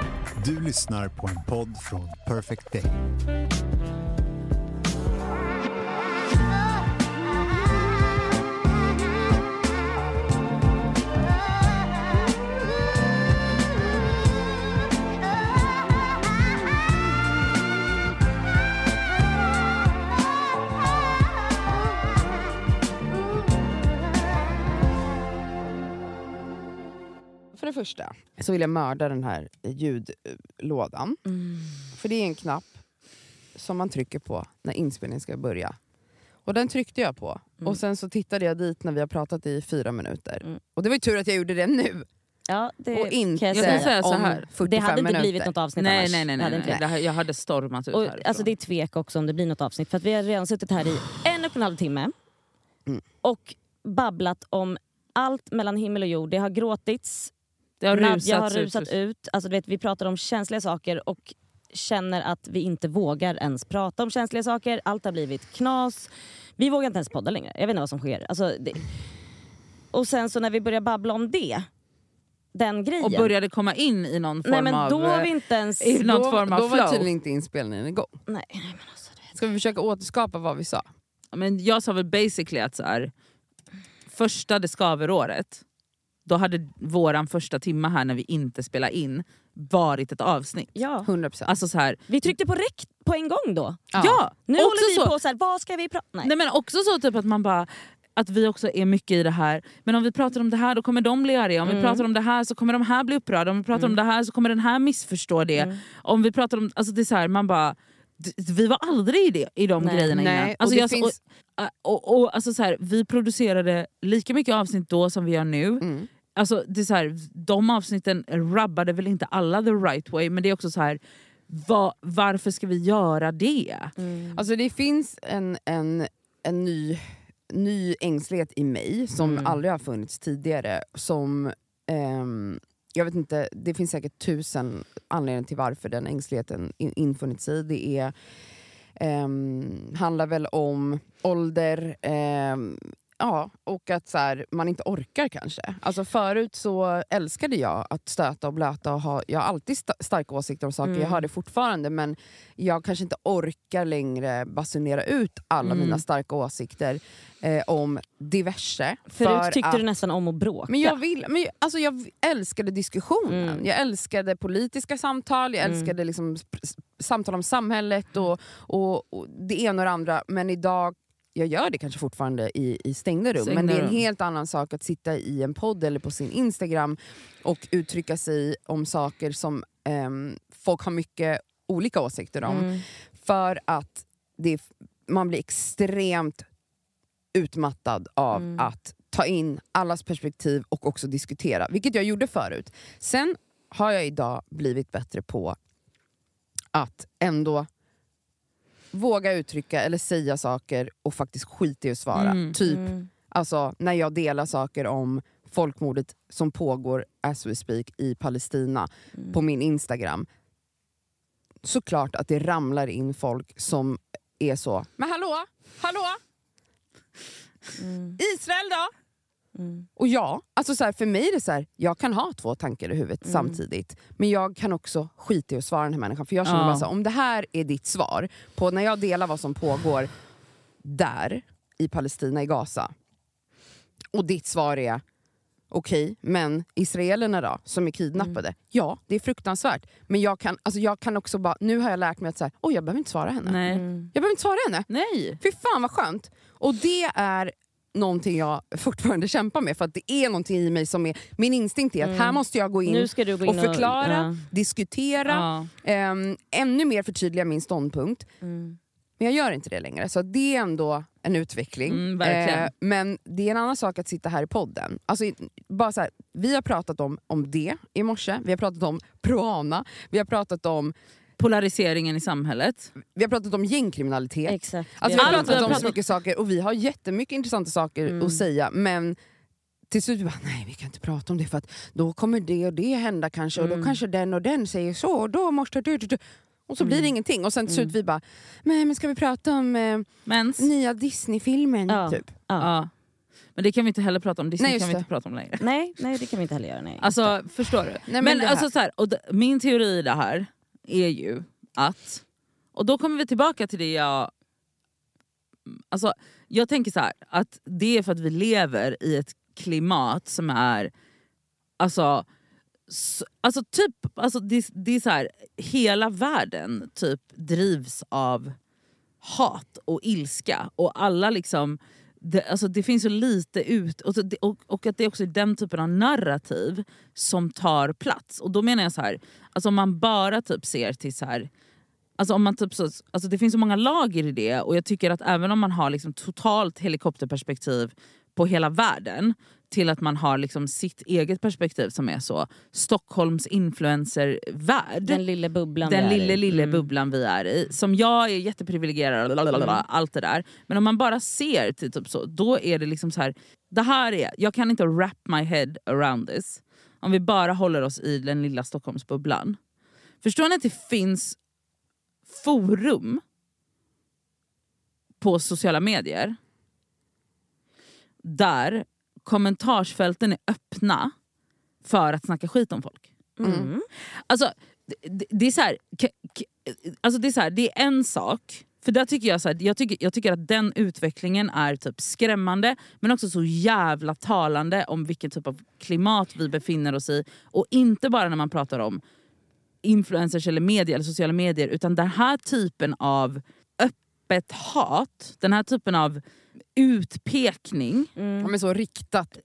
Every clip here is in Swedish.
Du lyssnar på en podd från Perfect Day. För det första så vill jag mörda den här ljudlådan. För det är en knapp som man trycker på när inspelningen ska börja. Och den tryckte jag på. Och sen så tittade jag dit när vi har pratat i 4 minuter. Och det var ju tur att jag gjorde det nu. Ja, det och inte jag säga så om här. 45 det hade inte minuter. blivit något avsnitt annars. Nej. Jag hade stormat ut härifrån. Alltså det är tvek också om det blir något avsnitt. För att vi har redan suttit här i 1,5 timme. Och babblat om allt mellan himmel och jord. Det har gråtits. Det har Nadja har rusat ut. Alltså, du vet, vi pratar om känsliga saker och känner att vi inte vågar ens prata om känsliga saker. Allt har blivit knas. Vi vågar inte ens podda längre. Jag vet inte vad som sker. Alltså, och sen så när vi börjar babbla om det, den grejen. Och började komma in i någon form men då var vi inte ens... i någon form av då var flow. tydligen inte inspelningen igång. Nej, men alltså, Ska vi försöka återskapa vad vi sa? Men jag sa väl basically att så här, första det skaver-året, då hade våran första timma här när vi inte spelar in varit ett avsnitt. Ja. 100%. Alltså så här, Vi tryckte på räck på en gång då. ja Nu också håller vi så, på så här, vad ska vi prata? nej men också så typ att man bara, att vi också är mycket i det här. Men om vi pratar om det här då kommer de bli arga. Om vi pratar om det här så kommer de här bli upprörda. Om vi pratar om det här så kommer den här missförstå det. Om vi pratar om, alltså det är så här, man bara, vi var aldrig i de grejerna innan. Alltså och det finns... alltså så här, vi producerade lika mycket avsnitt då som vi gör nu. Alltså det är så här, de avsnitten rubbade väl inte alla the right way, men det är också så här, varför ska vi göra det? Alltså det finns en ny ängslighet i mig som aldrig har funnits tidigare, som jag vet inte, det finns säkert 1000 anledningar till varför den ängsligheten infunnits i. Det är handlar väl om ålder, ja, och att så här, man inte orkar kanske. Alltså förut så älskade jag att stöta och blöta och jag har alltid starka åsikter om saker, jag har det fortfarande, men jag kanske inte orkar längre basunera ut alla mina starka åsikter om diverse. Förut tyckte du nästan om att bråka. Men jag älskade diskussionen. Jag älskade politiska samtal, jag älskade liksom samtal om samhället och det ena och det andra, men idag jag gör det kanske fortfarande i stängda rum. Men det är en helt annan sak att sitta i en podd eller på sin Instagram och uttrycka sig om saker som folk har mycket olika åsikter om. För att man blir extremt utmattad av att ta in allas perspektiv och också diskutera. Vilket jag gjorde förut. Sen har jag idag blivit bättre på att ändå våga uttrycka eller säga saker och faktiskt skita i att svara. Alltså när jag delar saker om folkmordet som pågår as we speak i Palestina på min Instagram. Såklart att det ramlar in folk som är så, men hallå? Israel då? Och ja, alltså så här, för mig är det så här, jag kan ha 2 tankar i huvudet samtidigt, men jag kan också skita i att svara den här människan, för jag känner bara så här, om det här är ditt svar på när jag delar vad som pågår där i Palestina, i Gaza, och ditt svar är okej, men israelerna då, som är kidnappade, ja, det är fruktansvärt, men jag kan också bara, nu har jag lärt mig att så här, jag behöver inte svara henne. Jag behöver inte svara henne. Nej. Fy fan vad skönt. Och det är någonting jag fortfarande kämpar med, för att det är någonting i mig som är, min instinkt är att här måste jag gå in, Nu ska du gå in och förklara, diskutera, ännu mer förtydliga min ståndpunkt. Men jag gör inte det längre, så det är ändå en utveckling. Men det är en annan sak att sitta här i podden. Alltså, bara så här, vi har pratat om det i morse, vi har pratat om Proana, vi har pratat om polariseringen i samhället. Vi har pratat om gängkriminalitet. Exakt. Alltså, vi har pratat om så mycket saker och vi har jättemycket intressanta saker att säga, men till slut vi bara, nej vi kan inte prata om det för att då kommer det och det hända kanske och då kanske den och den säger så och då måste du. Och så blir det ingenting. Och sen till slut vi bara, men ska vi prata om nya Disney-filmen typ? Ja. Men det kan vi inte heller prata om. Disney Nej, kan vi just inte prata om längre. Nej, det kan vi inte heller göra. Nej. Alltså, förstår du? Nej, men det alltså, här. så här, min teori i det här är ju att... Och då kommer vi tillbaka till det jag... Alltså, jag tänker så här, att det är för att vi lever i ett klimat som är... Alltså det är så här, hela världen typ drivs av hat och ilska och alla liksom det finns så lite ut och att det också är den typen av narrativ som tar plats. Och då menar jag så här, alltså om man bara typ ser till så här, alltså om man typ så, alltså det finns så många lager i det, och jag tycker att även om man har liksom totalt helikopterperspektiv på hela världen till att man har liksom sitt eget perspektiv som är så Stockholms influencervärld. Den lilla bubblan lilla bubblan vi är i. Som jag är jätteprivilegierad, allt det där. Men om man bara ser till typ så, då är det liksom så här, det här är, jag kan inte wrap my head around this. Om vi bara håller oss i den lilla Stockholmsbubblan. Förstår ni att det finns forum på sociala medier där kommentarsfälten är öppna för att snacka skit om folk. Alltså det är så här, alltså det är så här, det är en sak, för där tycker jag så här, jag tycker att den utvecklingen är typ skrämmande, men också så jävla talande om vilken typ av klimat vi befinner oss i, och inte bara när man pratar om influencers eller media eller sociala medier, utan den här typen av öppet hat, den här typen av utpekning, Men så riktat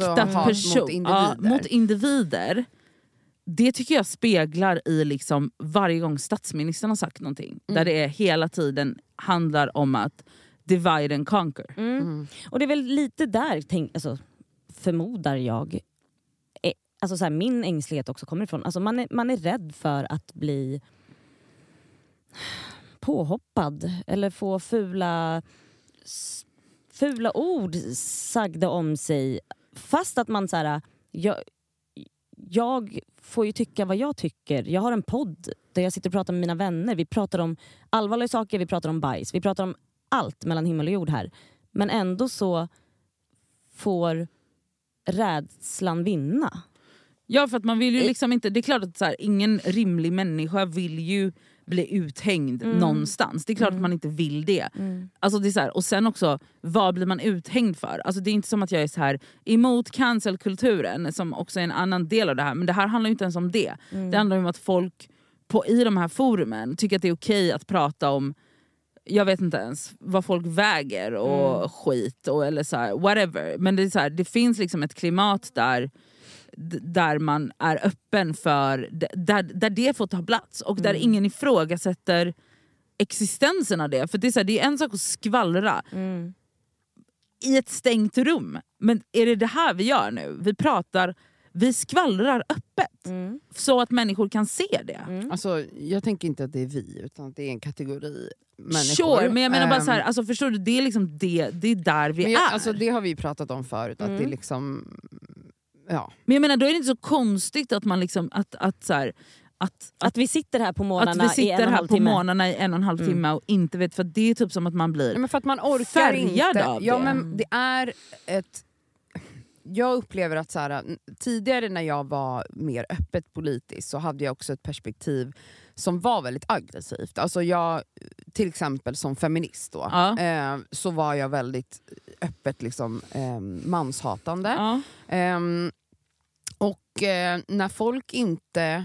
mot individer. Det tycker jag speglar i liksom varje gång statsministern har sagt någonting, där det är hela tiden handlar om att divide and conquer. Och det är väl lite där förmodar jag, alltså så här, min ängslighet också kommer ifrån. Alltså man är rädd för att bli påhoppad eller få fula ord sagda om sig, fast att man så här, jag får ju tycka vad jag tycker. Jag har en podd där jag sitter och pratar med mina vänner. Vi pratar om allvarliga saker, vi pratar om bajs, vi pratar om allt mellan himmel och jord här. Men ändå så får rädslan vinna. Ja, för att man vill ju liksom inte, det är klart att så här, ingen rimlig människa vill ju bli uthängd någonstans. Det är klart att man inte vill det. Alltså det är så här, och sen också, vad blir man uthängd för? Alltså det är inte som att jag är så här emot cancelkulturen, som också är en annan del av det här. Men det här handlar ju inte ens om det. Det handlar om att folk i de här forumen tycker att det är okej att prata om, jag vet inte ens vad folk väger och skit och, eller så här, whatever. Men det är så här, det finns liksom ett klimat där man är öppen för, där det får ta plats, och där ingen ifrågasätter existensen av det. För det är så här, det är en sak att skvallra i ett stängt rum, men är det här vi gör nu? Vi skvallrar öppet så att människor kan se det. Alltså, jag tänker inte att det är vi, utan att det är en kategori människor. Sure, men jag menar bara så här, alltså förstår du, det är liksom det är där vi är. Alltså, det har vi pratat om förut, att det är liksom, ja. Men jag menar, då är det inte så konstigt att man liksom att vi sitter här på morgnarna i en och en halv timme och inte vet, för det är typ som att man blir men för att man orkar färgad inte av det. Ja, men det är ett, jag upplever att så här, tidigare när jag var mer öppet politisk så hade jag också ett perspektiv som var väldigt aggressivt. Alltså jag, till exempel som feminist då, så var jag väldigt öppet liksom, manshatande. Och när folk inte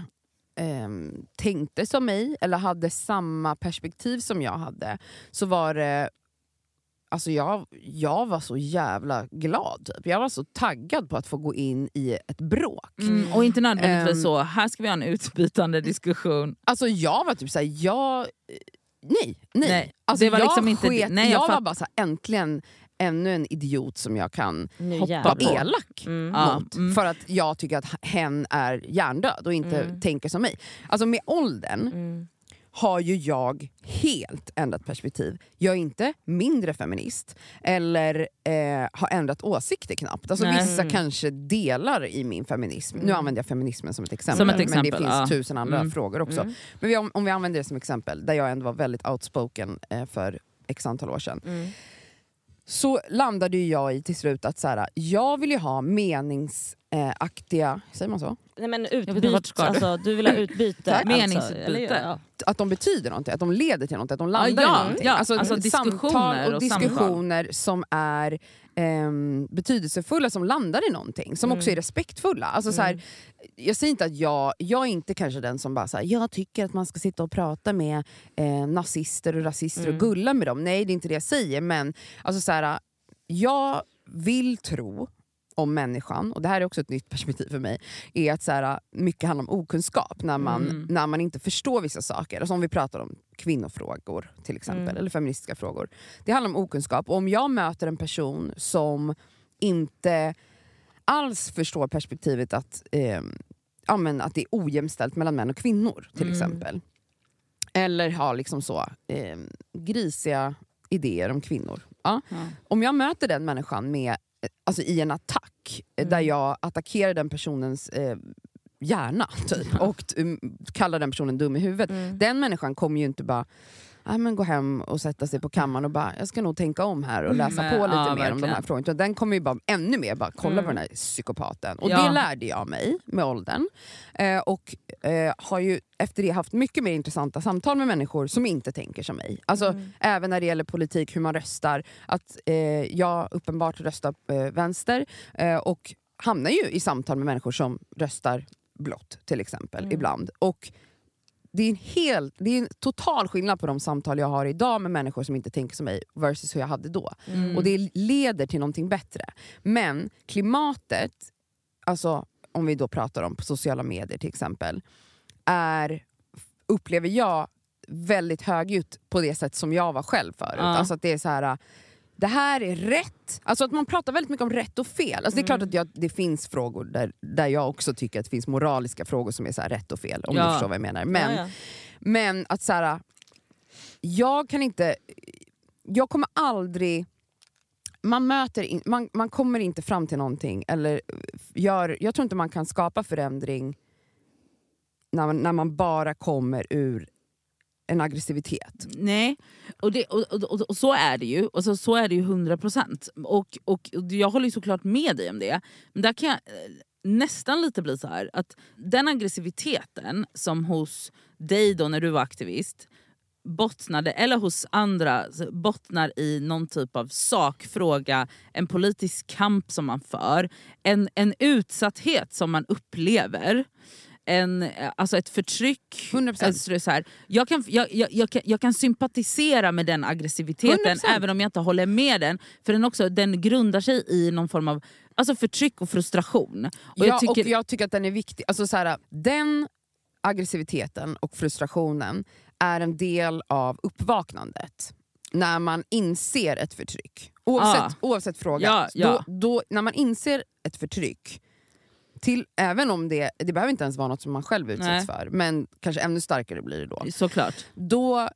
tänkte som mig eller hade samma perspektiv som jag hade, så var det, alltså jag var så jävla glad typ. Jag var så taggad på att få gå in i ett bråk. Och inte nödvändigtvis så, här ska vi ha en utbytande diskussion. Alltså jag var typ såhär, nej. Alltså det var liksom inte sket, nej, jag var bara såhär, äntligen ännu en idiot som jag kan hoppa elak mot. För att jag tycker att hen är hjärndöd och inte tänker som mig. Alltså med åldern har ju jag helt ändrat perspektiv. Jag är inte mindre feminist eller har ändrat åsikter knappt. Alltså vissa kanske delar i min feminism. Nu använder jag feminismen som ett exempel. Men det finns tusen andra frågor också. Men om vi använder det som exempel, där jag ändå var väldigt outspoken för x antal år sedan. så landade ju jag i till slut att så här, jag vill ju ha meningsaktiga, säger man så? Nej, men du vill ha utbyte. Meningsutbyte. Att de betyder någonting, att de leder till något, att de landar i någonting. Alltså diskussioner som är betydelsefulla, som landar i någonting, som också är respektfulla. Alltså, så här, jag säger inte att jag är inte kanske den som bara så här, jag tycker att man ska sitta och prata med nazister och rasister och gulla med dem. Nej, det är inte det jag säger, men alltså, så här, jag vill tro om människan, och det här är också ett nytt perspektiv för mig, är att så här, mycket handlar om okunskap när man inte förstår vissa saker. Alltså om vi pratar om kvinnofrågor till exempel, eller feministiska frågor. Det handlar om okunskap, och om jag möter en person som inte alls förstår perspektivet att det är ojämställt mellan män och kvinnor till exempel, eller har liksom så grisiga idéer om kvinnor. Om jag möter den människan med alltså i en attack där jag attackerar den personens hjärna typ, och kallar den personen dum i huvudet. Den människan kommer ju inte bara gå hem och sätta sig på kammaren och bara, jag ska nog tänka om här och läsa på lite mer om de här frågorna. Den kommer ju bara ännu mer bara kolla på den här psykopaten. Och det lärde jag mig med åldern. Och har ju efter det haft mycket mer intressanta samtal med människor som inte tänker som mig. Alltså även när det gäller politik, hur man röstar. Att jag uppenbart röstar vänster och hamnar ju i samtal med människor som röstar blått till exempel ibland. Och det är en total skillnad på de samtal jag har idag med människor som inte tänker som mig versus hur jag hade då. Och det leder till någonting bättre. Men klimatet, alltså om vi då pratar om på sociala medier till exempel, upplever jag väldigt högljutt på det sätt som jag var själv förut. Alltså att det är så här, det här är rätt. Alltså att man pratar väldigt mycket om rätt och fel. Alltså det är klart att det finns frågor där jag också tycker att det finns moraliska frågor som är så här rätt och fel, om du förstår vad jag menar. Men att så här, jag kommer aldrig, man kommer inte fram till någonting, eller jag tror inte man kan skapa förändring när man bara kommer ur en aggressivitet. Nej, och så är det ju. Och så är det ju 100%. Och jag håller ju såklart med dig om det. Men där kan jag nästan lite bli så här att den aggressiviteten som hos dig då när du var aktivist bottnade, eller hos andra bottnar i någon typ av sakfråga, en politisk kamp som man för, en utsatthet som man upplever, alltså ett förtryck. 100%. Så här, jag kan sympatisera med den aggressiviteten 100%. även om jag inte håller med den, för den grundar sig i någon form av alltså förtryck och frustration. Och jag tycker att den är viktig. Alltså så här, den aggressiviteten och frustrationen är en del av uppvaknandet. När man inser ett förtryck. Oavsett fråga. Då, när man inser ett förtryck, även om det behöver inte ens vara något som man själv utsätts för, men kanske ännu starkare blir det då. Såklart. Då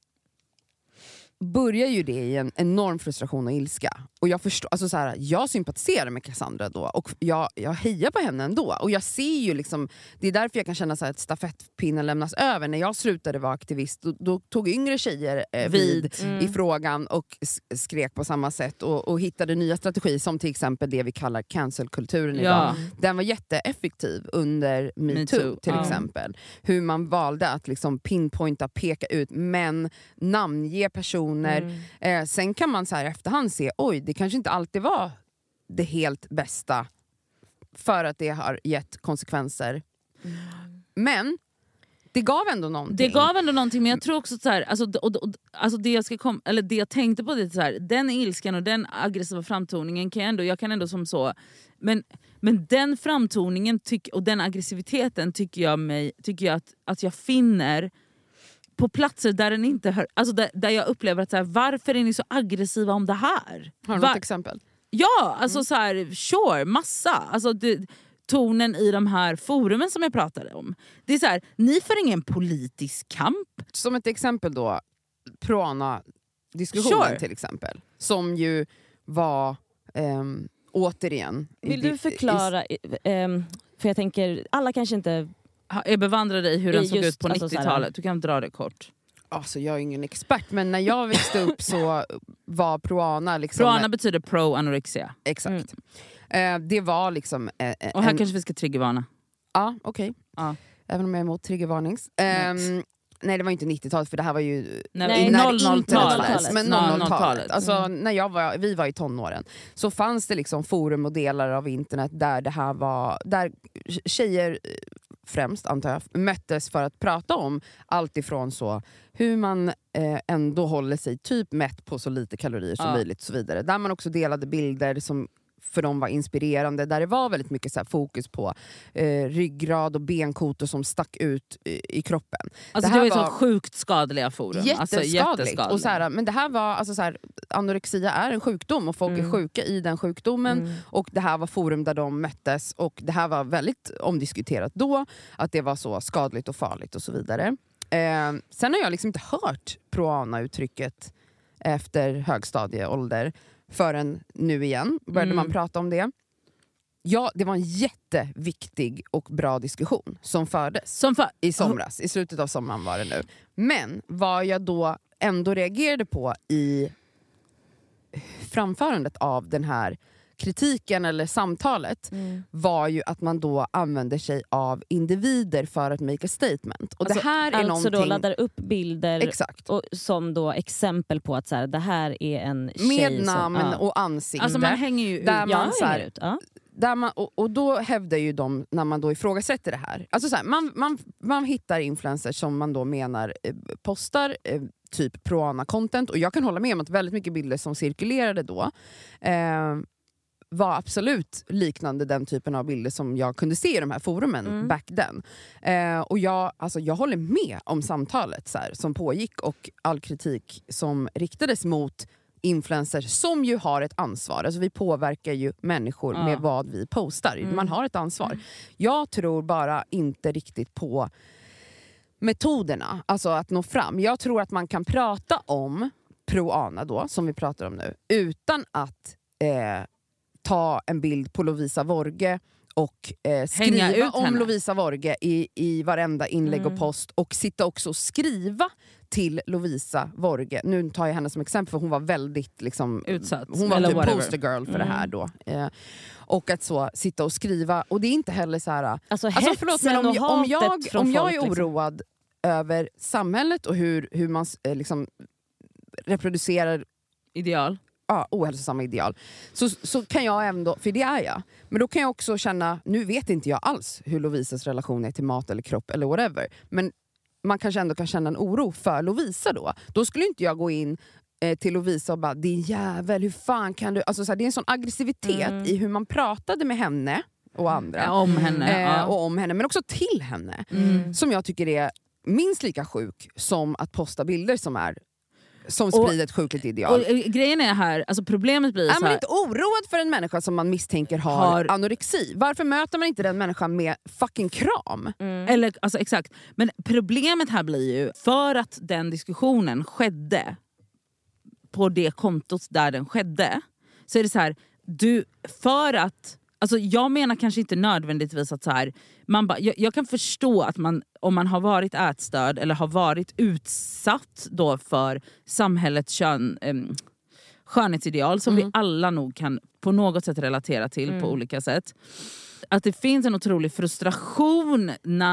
börjar ju det i en enorm frustration och ilska. Och jag förstår, alltså så här, jag sympatiserar med Cassandra då, och jag hejar på henne ändå. Och jag ser ju liksom, det är därför jag kan känna så här att stafettpinnen lämnas över. När jag slutade vara aktivist, då tog yngre tjejer vid i frågan och skrek på samma sätt och hittade nya strategier, som till exempel det vi kallar cancelkulturen idag. Den var jätteeffektiv under MeToo till exempel. Hur man valde att liksom pinpointa, peka ut, men namnge personer. Sen kan man så här efterhand se, oj, det kanske inte alltid var det helt bästa, för att det har gett konsekvenser. Men det gav ändå någonting. Men jag tror också så här, alltså det jag tänkte på, det så här, den ilskan och den aggressiva framtoningen jag kan ändå som så, men den framtoningen och den aggressiviteten tycker jag att jag finner på platser där den inte hör, alltså där jag upplever att så här, varför är ni så aggressiva om det här? Har du något exempel? Ja, alltså så här, sure, massa. Alltså tonen i de här forumen som jag pratade om. Det är så här, ni för ingen politisk kamp. Som ett exempel då, Proana-diskussionen till exempel. Som ju var återigen... Vill du förklara, för jag tänker, alla kanske inte... är bevandrade i hur den såg ut på 90-talet. Såhär, du kan dra det kort. Alltså jag är ingen expert, men när jag växte upp så var Proana liksom... Proana betyder pro-anorexia. Exakt. Det var liksom... Och här kanske vi ska triggervarna. Ja, okej. Ja. Även om jag är emot triggervarnings. Nej, det var inte 90-talet, för det här var ju... Nej, 00-talet. Men 00-talet. Alltså, när vi var i tonåren så fanns det liksom forum och delar av internet där det här var... Där tjejer främst, antar jag, möttes för att prata om allt ifrån så hur man ändå håller sig typ mätt på så lite kalorier som möjligt och så vidare. Där man också delade bilder som för dem var inspirerande, där det var väldigt mycket så här fokus på ryggrad och benkotor som stack ut i kroppen. Alltså det var så sjukt skadliga forum. Jätteskadligt. Och så här, men det här var alltså så här, anorexia är en sjukdom och folk är sjuka i den sjukdomen, och det här var forum där de möttes, och det här var väldigt omdiskuterat då, att det var så skadligt och farligt och så vidare. Sen har jag liksom inte hört Proana-uttrycket efter högstadieålder förrän nu igen började man prata om det. Ja, det var en jätteviktig och bra diskussion som fördes i somras. I slutet av sommaren var det nu. Men vad jag då ändå reagerade på i framförandet av den här kritiken eller samtalet var ju att man då använder sig av individer för att make a statement. Och alltså, det här är någonting... då laddar upp bilder exakt. Och, som då exempel på att så här, det här är en tjej med namn och ansikte. Alltså man hänger ju ut. Där man, så här, ut. Ja. Där man, och då hävdar ju de, när man då ifrågasätter det här, alltså så här, man hittar influencers som man då menar postar typ Proana-content, och jag kan hålla med om att väldigt mycket bilder som cirkulerade då var absolut liknande den typen av bilder som jag kunde se i de här forumen back then. Och jag håller med om samtalet så här, som pågick, och all kritik som riktades mot influencers som ju har ett ansvar. Alltså vi påverkar ju människor med vad vi postar. Man har ett ansvar. Jag tror bara inte riktigt på metoderna, alltså att nå fram. Jag tror att man kan prata om Proana då, som vi pratar om nu, utan att ta en bild på Lovisa Vorge och skriva om Lovisa Vorge i varenda inlägg och post, och sitta också och skriva till Lovisa Vorge. Nu tar jag henne som exempel, för hon var väldigt liksom, utsatt. Hon var typ poster girl för det här då. Och att så sitta och skriva, och det är inte heller så här... Alltså förlåt, men om jag är oroad över samhället och hur man liksom reproducerar ideal, ohälsosamma ideal, så kan jag ändå, för det är jag, men då kan jag också känna, nu vet inte jag alls hur Lovisas relation är till mat eller kropp eller whatever, men man kanske ändå kan känna en oro för Lovisa då skulle inte jag gå in till Lovisa och bara, din jävel, hur fan kan du, alltså så här, det är en sån aggressivitet i hur man pratade med henne och andra om henne, och om henne, men också till henne, som jag tycker är minst lika sjuk som att posta bilder som sprider ett sjukligt ideal. Och grejen är här, alltså problemet blir så här, man inte oroad för en människa som man misstänker har anorexi? Varför möter man inte den människan med fucking kram? Eller, alltså, exakt. Men problemet här blir ju, för att den diskussionen skedde på det kontot där den skedde, så är det så här, för att, alltså jag menar kanske inte nödvändigtvis att så här, jag kan förstå att man, om man har varit ätstörd eller har varit utsatt då för samhällets skönhetsideal som vi alla nog kan på något sätt relatera till på olika sätt. Att det finns en otrolig frustration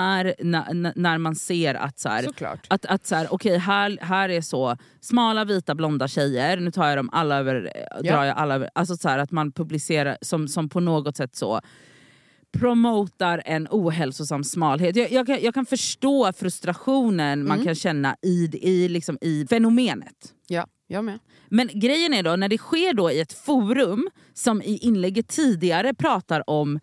när man ser att så här, att så här, okej, här är så smala vita blonda tjejer, nu tar jag dem alla över, drar jag alla över, alltså så här, att man publicerar som på något sätt så promotar en ohälsosam smalhet. Jag kan förstå frustrationen man kan känna i fenomenet. Ja, jag med. Men grejen är då, när det sker då i ett forum som i inlägget tidigare pratar om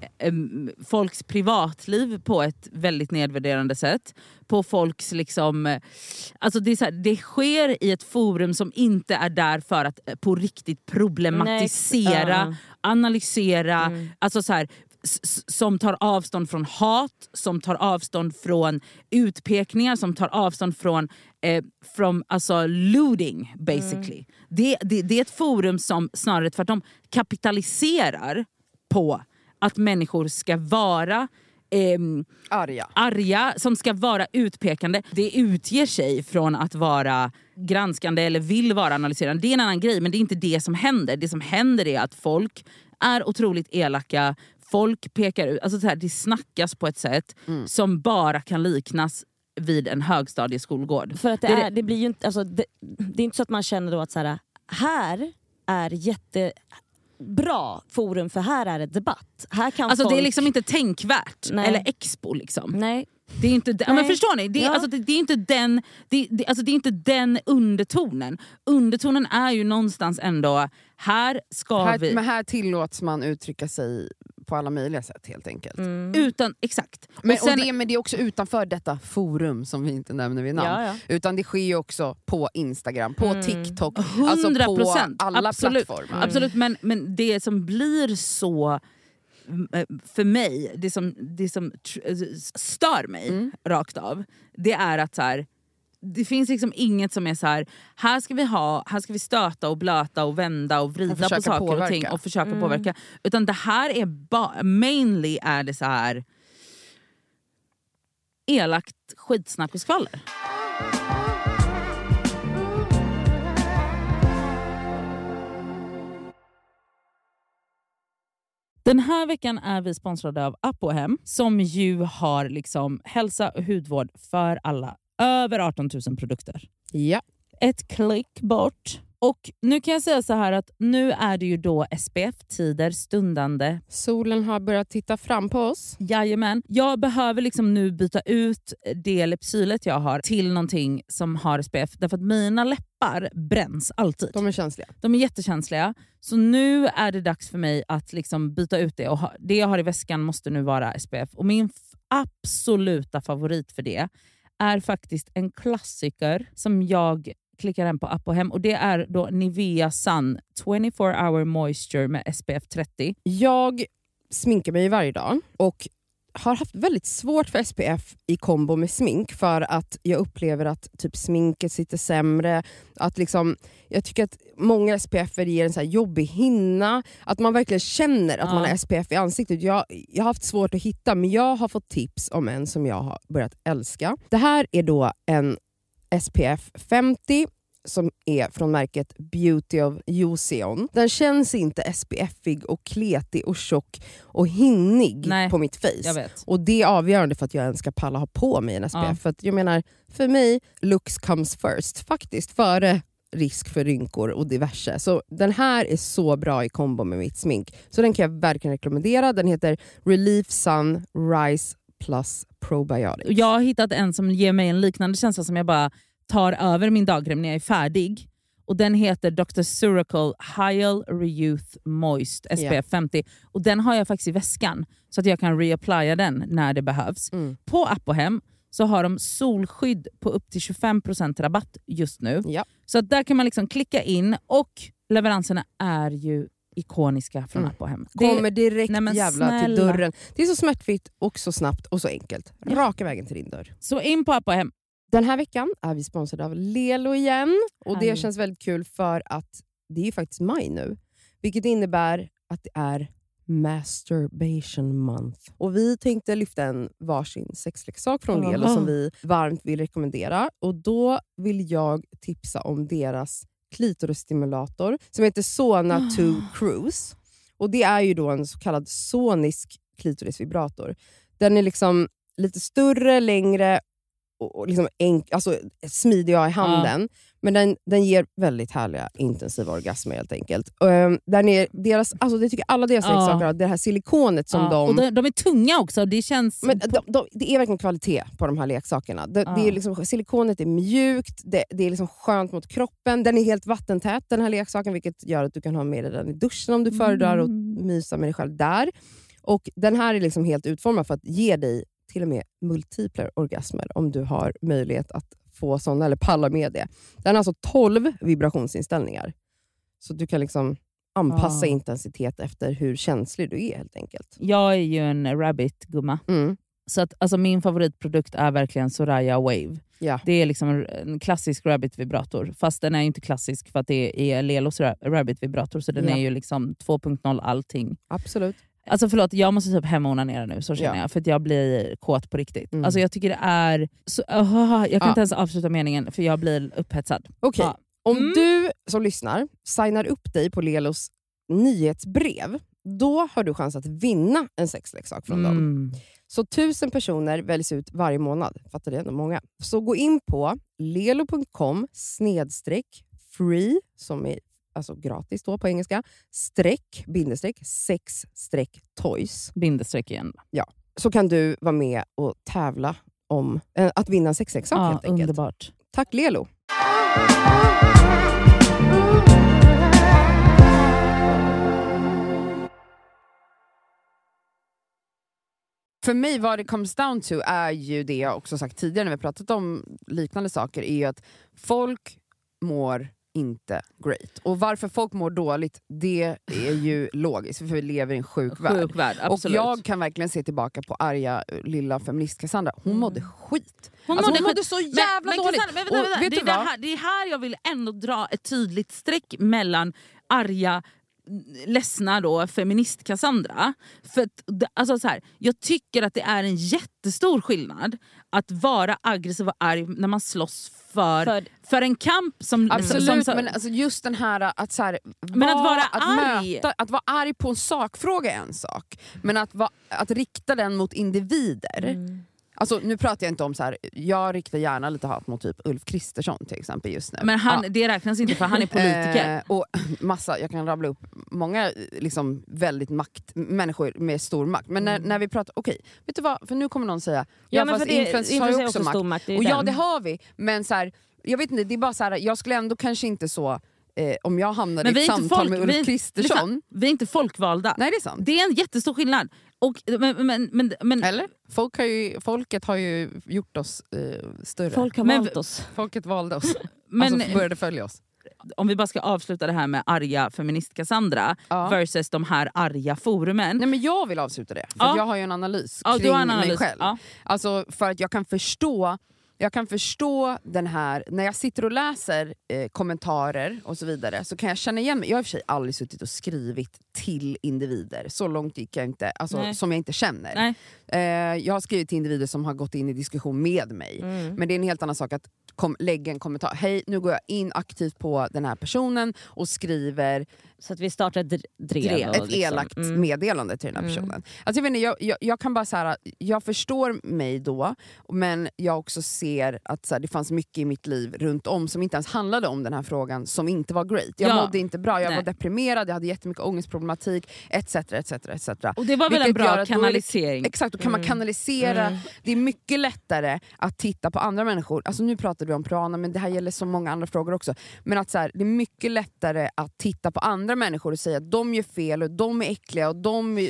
folks privatliv på ett väldigt nedvärderande sätt, på folks liksom, alltså det är så här, det sker i ett forum som inte är där för att på riktigt problematisera, analysera, alltså så här, som tar avstånd från hat, som tar avstånd från utpekningar, som tar avstånd från alltså looting basically. Det är ett forum som snarare tvärtom kapitaliserar på att människor ska vara arga, som ska vara utpekande. Det utger sig från att vara granskande eller vill vara analyserande. Det är en annan grej, men det är inte det som händer. Det som händer är att folk är otroligt elaka. Folk pekar ut, alltså så här, det snackas på ett sätt som bara kan liknas vid en högstadieskolgård. För att det blir ju inte, alltså, det är inte så att man känner då att så här är jättebra forum, för här är det debatt. Här kan alltså folk... det är liksom inte tänkvärt. Nej. Eller expo liksom. Nej. Det är inte men förstår ni? Det är inte den det är inte den undertonen. Undertonen är ju någonstans ändå här ska vi. Men här tillåts man uttrycka sig på alla möjliga sätt helt enkelt. Utan exakt. Men det är också utanför detta forum som vi inte nämner vid namn. Ja. Utan det sker ju också på Instagram, på TikTok, 100%, alltså på alla absolut, plattformar. Absolut, men det som blir så för mig, det som stör mig rakt av, det är att så här, det finns liksom inget som är så här ska vi stöta och blöta och vända och vrida på saker och ting och försöka påverka, utan det här är mainly är det så här elakt skitsnack och skvaller. Den här veckan är vi sponsrade av Apohem, som ju har liksom hälsa och hudvård för alla. Över 18 000 produkter. Ja. Ett klick bort. Och nu kan jag säga så här att nu är det ju då SPF-tider stundande. Solen har börjat titta fram på oss. Jajamän. Jag behöver liksom nu byta ut det Lypsylet jag har till någonting som har SPF. Därför att mina läppar bränns alltid. De är känsliga. De är jättekänsliga. Så nu är det dags för mig att liksom byta ut det. Och det jag har i väskan måste nu vara SPF. Och min absoluta favorit för det är faktiskt en klassiker som jag klickar hem på Apohem, och det är då Nivea Sun 24 Hour Moisture med SPF 30. Jag sminkar mig varje dag och har haft väldigt svårt för SPF i kombo med smink, för att jag upplever att typ sminket sitter sämre, att liksom, jag tycker att många SPF ger en så här jobbig hinna, att man verkligen känner att man har SPF i ansiktet. Jag har haft svårt att hitta, men jag har fått tips om en som jag har börjat älska. Det här är då en SPF 50 som är från märket Beauty of Joseon. Den känns inte SPF-ig och kletig och tjock och hinnig på mitt face. Jag vet. Och det är avgörande för att jag ens ska palla ha på mig en SPF. För att jag menar, för mig, looks comes first. Faktiskt före risk för rynkor och diverse. Så den här är så bra i kombo med mitt smink. Så den kan jag verkligen rekommendera. Den heter Relief Sun Rise Plus Probiotics. Jag har hittat en som ger mig en liknande känsla som jag bara tar över min dagkräm när jag är färdig. Och den heter Dr. Suracle Hyal Reyouth Moist SPF 50. Och den har jag faktiskt i väskan så att jag kan reapplya den när det behövs. På Apohem så har de solskydd på upp till 25% rabatt just nu. Ja. Så att där kan man liksom klicka in, och leveranserna är ju ikoniska från Apohem. Kommer direkt jävla till dörren. Det är så smärtfritt och så snabbt och så enkelt. Raka vägen till din dörr. Så in på Apohem. Den här veckan är vi sponsrade av Lelo igen. Och det känns väldigt kul för att det är ju faktiskt maj nu. Vilket innebär att det är Masturbation Month. Och vi tänkte lyfta en varsin sexleksak från Lelo som vi varmt vill rekommendera. Och då vill jag tipsa om deras klitorisstimulator som heter Sona 2 Cruise. Och det är ju då en så kallad sonisk klitorisvibrator. Den är liksom lite större, längre och liksom alltså smidig i handen. Men den ger väldigt härliga intensiva orgasmer helt enkelt. Den är deras, alltså det tycker alla deras leksaker har, det här silikonet som och de är tunga också. Det känns men det är verkligen kvalitet på de här leksakerna. Det är liksom, silikonet är mjukt, det är liksom skönt mot kroppen. Den är helt vattentät den här leksaken, vilket gör att du kan ha med den i duschen om du föredrar och mysa med dig själv där. Och den här är liksom helt utformad för att ge dig till och med multipla orgasmer om du har möjlighet att få sådana eller palla med det. Den har alltså 12 vibrationsinställningar. Så du kan liksom anpassa intensitet efter hur känslig du är helt enkelt. Jag är ju en rabbit-gumma. Så att, alltså, min favoritprodukt är verkligen Soraya Wave. Ja. Det är liksom en klassisk rabbit-vibrator. Fast den är ju inte klassisk för att det är Lelos rabbit-vibrator. Så den är ju liksom 2.0 allting. Absolut. Alltså förlåt, jag måste typ hemonanera nu, så känner jag. För att jag blir kåt på riktigt. Alltså jag tycker det är... Så, jag kan inte ens avsluta meningen för jag blir upphetsad. Okej. Om du som lyssnar signar upp dig på Lelos nyhetsbrev, då har du chans att vinna en sexleksak från dem. Så 1000 personer väljs ut varje månad. Fattar det ändå många. Så gå in på lelo.com/free, som är alltså gratis då på engelska, _sex-toys. Bindestreck igen. Ja. Så kan du vara med och tävla om att vinna en sexleksak helt enkelt. Underbart. Tack Lelo. För mig vad det comes down to är ju det jag också sagt tidigare när vi pratat om liknande saker, är ju att folk mår inte great. Och varför folk mår dåligt, det är ju logiskt, för vi lever i en sjuk värld. Och jag kan verkligen se tillbaka på arga lilla feminist Cassandra. Hon mådde skit. Hon mådde så jävla dåligt. Det är här jag vill ändå dra ett tydligt streck mellan arga, ledsna då feminist Cassandra. För att, alltså så här, jag tycker att det är en jättestor skillnad att vara aggressiv och arg när man slåss för en kamp som... Absolut, men alltså just den här att så här, att vara arg på en sakfråga är en sak, men att rikta den mot individer. Alltså nu pratar jag inte om så här, jag riktar gärna lite hat mot typ Ulf Kristersson till exempel just nu. Men det räknas inte för han är politiker. Och massa, jag kan rabbla upp många liksom väldigt människor med stor makt. Men när vi pratar, okej, vet du vad, för nu kommer någon säga, fast influencers har ju också makt. Och ja, det har vi, men så här, jag vet inte, det är bara så här, jag skulle ändå kanske inte så... om jag hamnade i ett samtal med Ulf Kristersson. Vi är inte folkvalda. Nej, det är sant. Det är en jättestor skillnad. Och, men eller? Folket har ju gjort oss större. Folket valde oss. Alltså började följa oss. Om vi bara ska avsluta det här med arga feminist Cassandra versus de här arga forumen. Nej, men jag vill avsluta det. För jag har ju en analys kring mig själv. Alltså för att jag kan förstå den här, när jag sitter och läser kommentarer och så vidare, så kan jag känna igen mig. Jag har i och för sig aldrig suttit och skrivit till individer, så långt gick jag inte, alltså, som jag inte känner. Jag har skrivit till individer som har gått in i diskussion med mig, men det är en helt annan sak att lägga en kommentar. Hej, nu går jag in aktivt på den här personen och skriver, så att vi startar ett drev. Ett elakt meddelande till den här personen. Alltså jag vet inte, jag kan bara så här, jag förstår mig då, men jag också ser att så här, det fanns mycket i mitt liv runt om som inte ens handlade om den här frågan, som inte var great. Jag mådde inte bra, jag var deprimerad, jag hade jättemycket ångestproblematik, etc. Och det var väl en bra kanalisering. Exakt, då kan man kanalisera. Det är mycket lättare att titta på andra människor. Alltså nu pratar du om Prana, men det här gäller så många andra frågor också. Men att så här, det är mycket lättare att titta på andra människor och säga att de gör fel och de är äckliga och de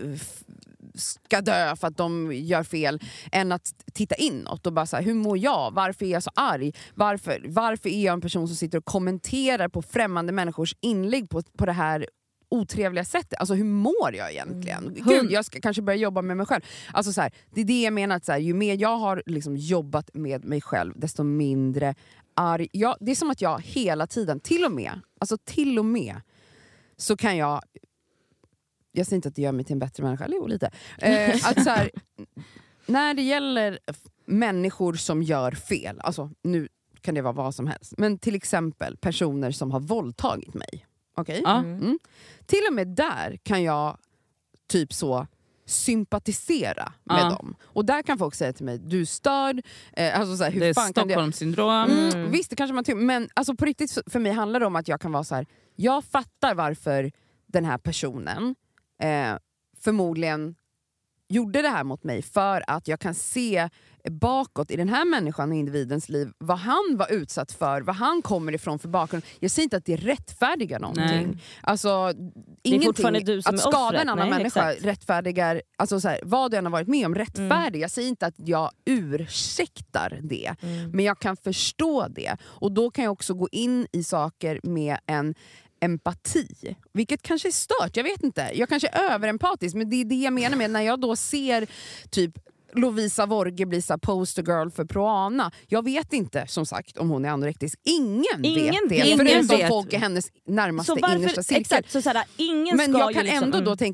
ska dö för att de gör fel, än att titta inåt och bara så här, hur mår jag? Varför är jag så arg? Varför är jag en person som sitter och kommenterar på främmande människors inlägg på det här otrevliga sättet? Alltså hur mår jag egentligen? Gud, jag ska kanske börja jobba med mig själv. Alltså så här, det är det jag menar, att så här, ju mer jag har liksom jobbat med mig själv, desto mindre arg. Det är som att jag hela tiden, till och med så kan jag säger inte att det gör mig till en bättre människa, eller lite. Att så här, när det gäller människor som gör fel, alltså nu kan det vara vad som helst, men till exempel personer som har våldtagit mig. Okej? Till och med där kan jag typ så sympatisera med dem. Och där kan folk säga till mig, du är störd. Alltså så här, hur det är fan Stockholmssyndrom. Visst, det kanske man tycker. Men alltså, på riktigt för mig handlar det om att jag kan vara så här, jag fattar varför den här personen förmodligen gjorde det här mot mig, för att jag kan se bakåt i den här människan och individens liv vad han var utsatt för, vad han kommer ifrån för bakgrund. Jag säger inte att det rättfärdigar någonting. Alltså, ingenting du som att är skada offret. en annan människa rättfärdigar, alltså så här, vad du än har varit med om rättfärdigar. Jag säger inte att jag ursäktar det, men jag kan förstå det, och då kan jag också gå in i saker med en empati, vilket kanske är stört, jag vet inte, jag kanske är överempatisk, men det är det jag menar med när jag då ser typ Lovisa Vorge blir så poster girl för Proana. Jag vet inte, som sagt, om hon är anorektisk. Ingen vet det, förutom folk i hennes närmaste innersta cirkel. Exakt, så såhär, ingen men ska jag kan liksom, ändå då tänka,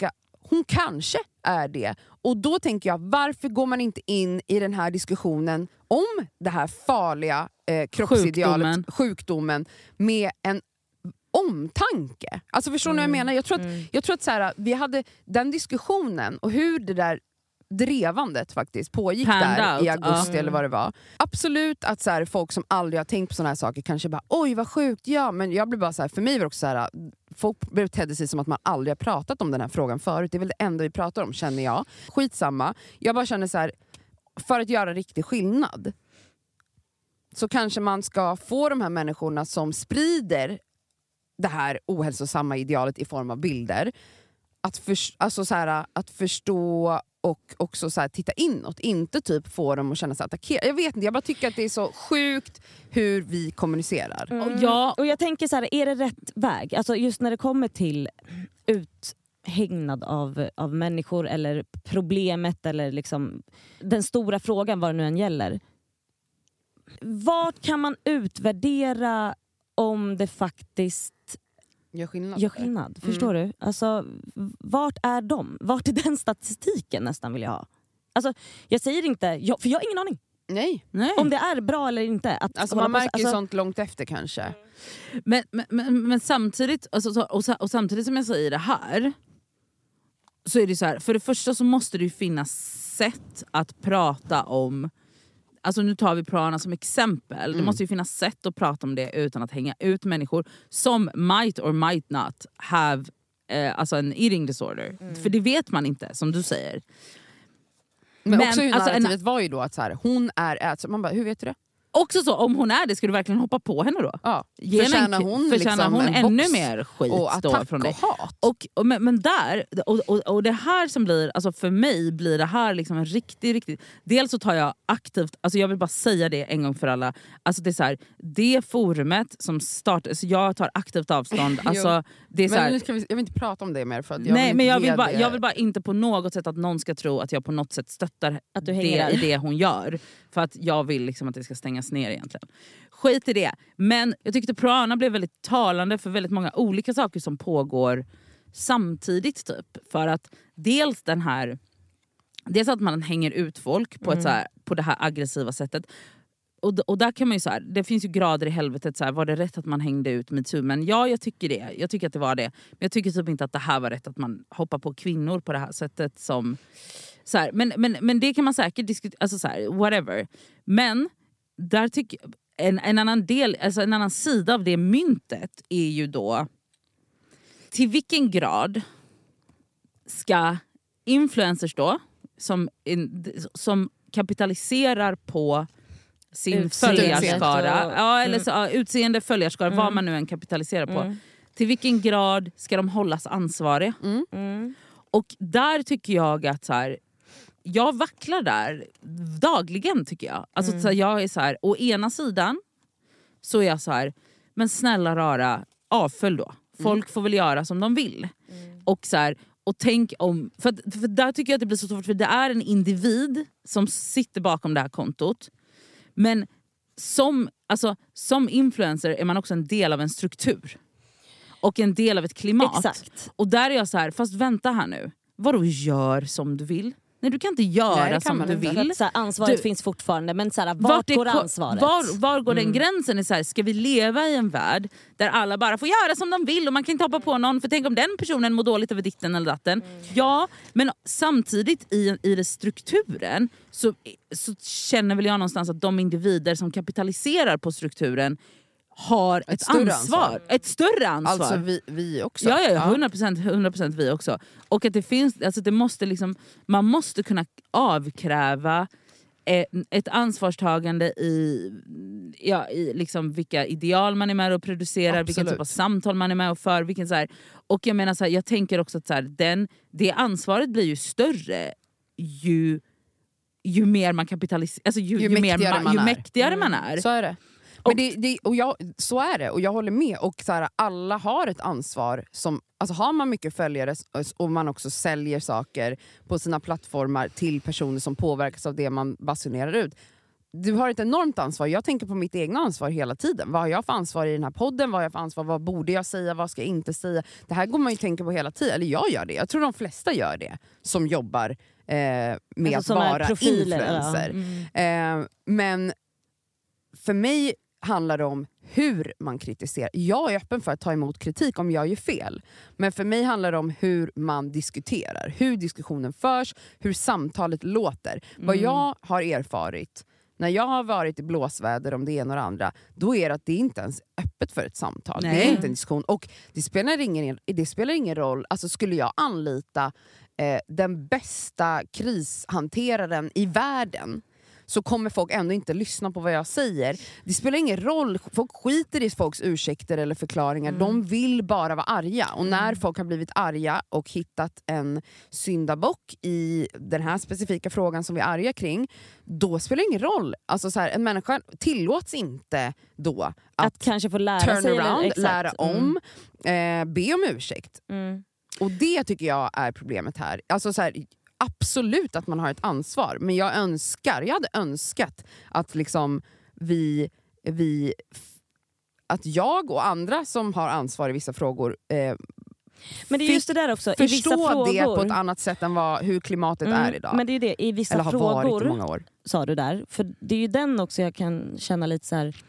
hon kanske är det. Och då tänker jag, varför går man inte in i den här diskussionen om det här farliga kroppsidealet, sjukdomen med en omtanke? Alltså förstår ni vad jag menar? Jag tror att så här, vi hade den diskussionen och hur det där drevandet faktiskt pågick där i augusti eller vad det var. Absolut att så här, folk som aldrig har tänkt på såna här saker kanske bara, oj vad sjukt, ja, men jag blev bara så här, för mig var det också så här, folk betedde sig som att man aldrig har pratat om den här frågan förut. Det är väl det enda vi pratar om, känner jag. Skitsamma. Jag bara känner så här, för att göra riktig skillnad så kanske man ska få de här människorna som sprider det här ohälsosamma idealet i form av bilder att förstå och också så här, titta inåt, inte typ få dem att känna sig attackerade. Jag vet inte, jag bara tycker att det är så sjukt hur vi kommunicerar. Och jag tänker så här, är det rätt väg? Alltså just när det kommer till uthägnad av människor eller problemet eller liksom den stora frågan, vad det nu än gäller. Vad kan man utvärdera om det faktiskt gör skillnad? Förstår du? Alltså, vart är de? Vart är den statistiken nästan vill jag ha? Alltså, jag säger inte, för jag har ingen aning. Nej. Om det är bra eller inte. Alltså, man märker ju sånt långt efter kanske. Men samtidigt, och samtidigt som jag säger det här, så är det så här, för det första så måste det ju finnas sätt att prata om. Alltså nu tar vi prana som exempel. Det måste ju finnas sätt att prata om det utan att hänga ut människor som might or might not have alltså en eating disorder. För det vet man inte, som du säger. Men också hur narrativet var ju då att så här, hon är ätstörd. Man bara, hur vet du det? Också så, om hon är det, ska du verkligen hoppa på henne då? Ja. Förtjänar hon liksom ännu mer skit och då från dig? Och hat. Men där, och det här som blir, alltså för mig blir det här liksom en riktigt, dels så tar jag aktivt, alltså jag vill bara säga det en gång för alla, alltså det är så här, det forumet som startar, så jag tar aktivt avstånd, alltså det är så här, men nu jag vill inte prata om det mer för att jag vill bara inte på något sätt att någon ska tro att jag på något sätt stöttar att du det i det hon gör, för att jag vill liksom att det ska stängas ner egentligen. Skit i det. Men jag tyckte Prana blev väldigt talande för väldigt många olika saker som pågår samtidigt typ. För att dels att man hänger ut folk på ett så här, på det här aggressiva sättet. Och där kan man ju så här, det finns ju grader i helvetet så här, var det rätt att man hängde ut MeToo? Men ja, jag tycker det. Jag tycker att det var det. Men jag tycker typ inte att det här var rätt, att man hoppar på kvinnor på det här sättet som så här, men det kan man säkert diskutera, alltså så här, whatever. Men där tycker en annan del, alltså en annan sida av det myntet är ju då till vilken grad ska influencers då som kapitaliserar på sin följarskara, eller så, utseende följarskara, vad man nu än kapitaliserar på, till vilken grad ska de hållas ansvariga? Och där tycker jag att så här, jag vacklar där dagligen tycker jag. Alltså så jag är så här, å ena sidan så är jag så här, men snälla rara, avfölj då. Folk får väl göra som de vill. Och så här, och tänk om, för där tycker jag att det blir så svårt, för det är en individ som sitter bakom det här kontot. Men som influencer är man också en del av en struktur. Och en del av ett klimat. Exakt. Och där är jag så här, fast vänta här nu. Vadå gör som du vill? Nej, du kan inte göra som du vill. Så här, ansvaret finns fortfarande, men så här, vart går ansvaret? Var går den gränsen? Är så här, ska vi leva i en värld där alla bara får göra som de vill och man kan inte hoppa på någon, för tänk om den personen mår dåligt över ditten eller datten. Ja, men samtidigt i det strukturen så känner väl jag någonstans att de individer som kapitaliserar på strukturen har ett ansvar. Ett större ansvar. Alltså vi också. Ja, 100% vi också. Och att det finns, alltså det måste liksom, man måste kunna avkräva ett ansvarstagande i liksom vilka ideal man är med och producerar, vilken typ av samtal man är med och för, vilken så här, och jag menar så här, jag tänker också att så här, det ansvaret blir ju större ju mer man kapitaliserar, alltså ju mäktigare man är. Så är det. Men så är det, och jag håller med. Och så här, alla har ett ansvar. Alltså har man mycket följare och man också säljer saker på sina plattformar till personer som påverkas av det man basunerar ut, du har ett enormt ansvar. Jag tänker på mitt egna ansvar hela tiden. Vad har jag för ansvar i den här podden? Vad har jag för ansvar? Vad borde jag säga? Vad ska jag inte säga? Det här går man ju tänka på hela tiden. Eller jag gör det. Jag tror de flesta gör det som jobbar med alltså, att vara influencer. Men för mig handlar det om hur man kritiserar. Jag är öppen för att ta emot kritik om jag gör fel. Men för mig handlar det om hur man diskuterar. Hur diskussionen förs, hur samtalet låter. Vad jag har erfarit när jag har varit i blåsväder om det ena och det andra, då är det att det inte ens är öppet för ett samtal. Nej. Det är inte en diskussion. Och det spelar ingen roll. Alltså skulle jag anlita den bästa krishanteraren i världen, så kommer folk ändå inte lyssna på vad jag säger. Det spelar ingen roll. Folk skiter i folks ursäkter eller förklaringar. De vill bara vara arga. Och när folk har blivit arga och hittat en syndabock i den här specifika frågan som vi är arga kring, då spelar det ingen roll. Alltså så här, en människa tillåts inte då att kanske få lära turn sig around, eller, lära om, be om ursäkt. Och det tycker jag är problemet här. Alltså så här, absolut att man har ett ansvar, men jag hade önskat att liksom att jag och andra som har ansvar i vissa frågor men det är just det där också, förstå i vissa frågor, det på ett annat sätt än hur klimatet är idag. Men det är det, i vissa eller har frågor varit i många år. sa du där, för det är ju den också jag kan känna lite så här.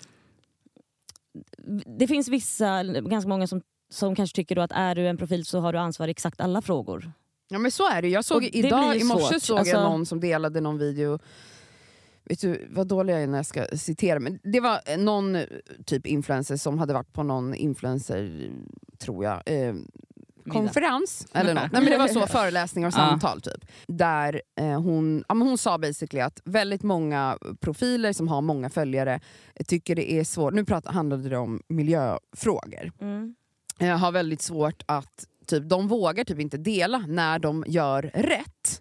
Det finns ganska många som kanske tycker då att är du en profil så har du ansvar i exakt alla frågor. Ja men så är det. Jag såg i morse såg jag någon som delade någon video. Vet du vad dålig jag är när jag ska citera, men det var någon typ influencer som hade varit på någon influencer, tror jag, konferens eller något. Nej, men det var så, föreläsningar och samtal typ. Där hon sa basically att väldigt många profiler som har många följare tycker det är svårt. Nu handlade det om miljöfrågor. Har väldigt svårt att typ, de vågar typ inte dela när de gör rätt.